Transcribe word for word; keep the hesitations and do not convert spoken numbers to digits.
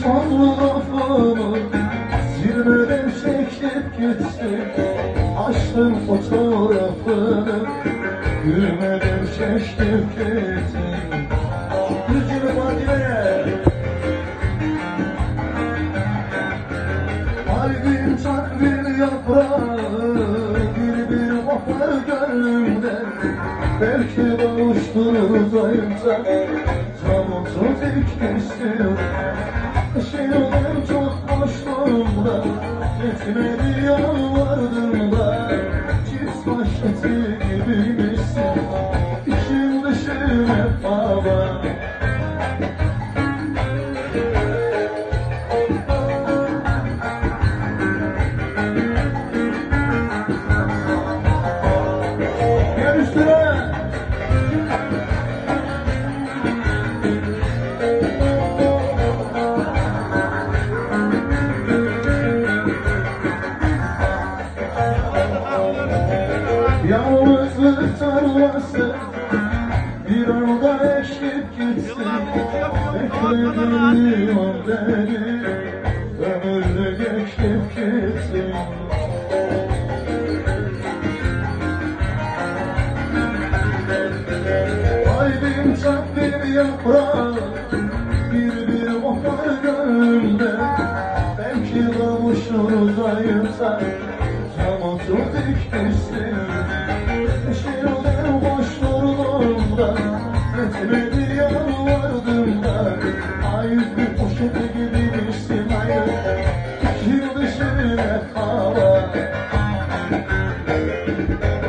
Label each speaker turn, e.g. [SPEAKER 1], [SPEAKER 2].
[SPEAKER 1] Sonra lafımı zirveden çekip gitsin. Açtım fotoğrafını, gülmeden çekip gitsin. Yüzünü Fadime'ye. Kalbim takvim yaprağı, bir bir bakar gönlümden. Belki kavuştururuz ayımsa, tamam çok istiyorum. Şehirden çok boşluğumda, etmedi yalvardım da. Çift başlısı gibiymişsin, içim dışım hep hava. Gel üstüne. Yalnızlık tarlası bir anda eşip gitsin. Beklediğim an dedi, ömürle geçip gitsin. Kalbim takvim yaprağı, bir bir bakar gönlümde. Belki kavuşuruz ayırsa, tamam çok dikmişsin. Şehirden boşluğumda, etmedi yalvardım da. Ayıp bir poşet gibiymişsin ayıp, içim dışım hep hava.